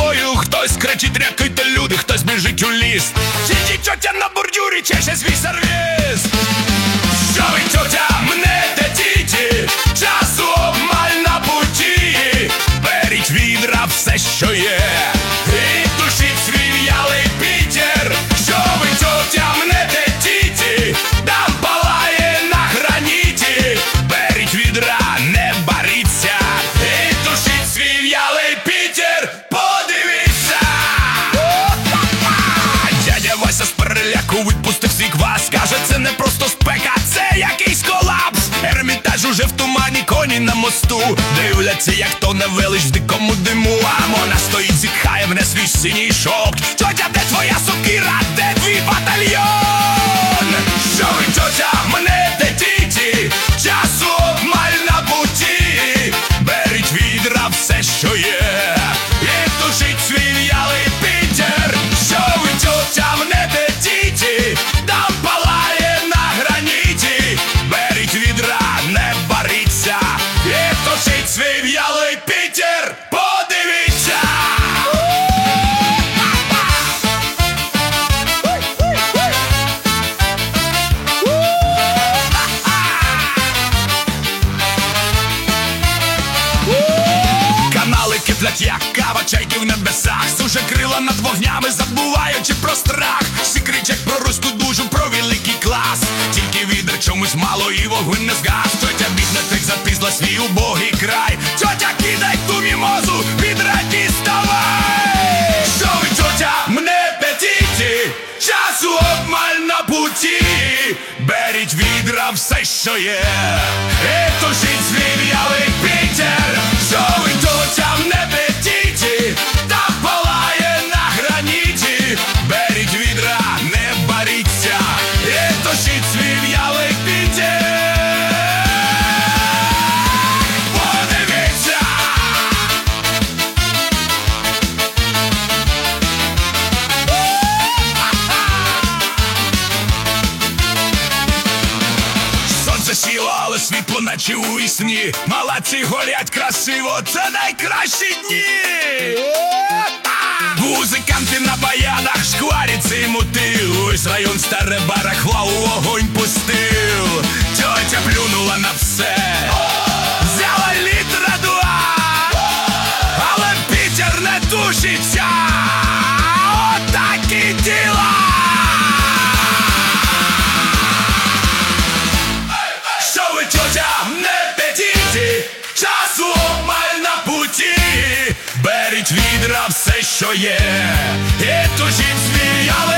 тобою. Хтось кричить, рякайте люди, хтось біжить у ліс. Сидить тьотя на бордюрі, чеше свій сервіс. Що ви, тьотя, мнете діті? Часу обмаль на путі. Беріть відра все, що є, і тушіть свій в'ялий Пітер. Що ви, тьотя, мнете діті? Там палає на граніті. Беріть відра, не баріться, і тушіть свій в'ялий Пітер. Подивіться! Дядя Вася з переляку відпустив свій квас. Каже, це не просто спека, це якийсь колапс. Ермітаж уже в тумані, коні на мосту дивляться, як то не велич в дикому диму. А Мона стоїть, зітхає, вне свій синій шовк. Тьотя, де твоя сокира, де твій батальйон? Що ви, тьотя, мнете діті? Часу обмаль на путі. Беріть відра все, що є, і тушіть свій в'ялий Пітер. Що ви, тьотя, мнете діті? Там палає на граніті. Беріть відра, не баріться, і тушіть свій в'ялий Пітер. Подивіться! Канали киплять, як кава, чайки в небесах. Суже крила над вогнями, забуваючи про страх. Всі кричать про руську дужу, про великий клас. Тільки відер чомусь мало і вогонь не згас. Тьотя бідна тих запізла свій убогий край. Тьотя, кидай ту мімозу, відра діставай! Що ви, тьотя, мнете діті? Часу обмаль на путі. Беріть відра все, що є, і тушіть свій в'ялий Пітер. Що ви, тьотя, мнете діті? Там палає на граніті. Беріть відра, не баріться, і тушіть свій в'ялий Пітер. Подивіться! Сонце сіло, але світло наче у вісні. Малаці голять красиво, це найкращі дні. Музиканти на баянах шкваряться і мотив. Ось район старе барахла у вогонь пустив. Тьотя плюнула на все, взяла літра два, але Пітер не тушиться. Отакі діла! Що ви, тьотя, мнете діті? Часу обмаль на путі. Беріть відра все, що є, і тушіть свій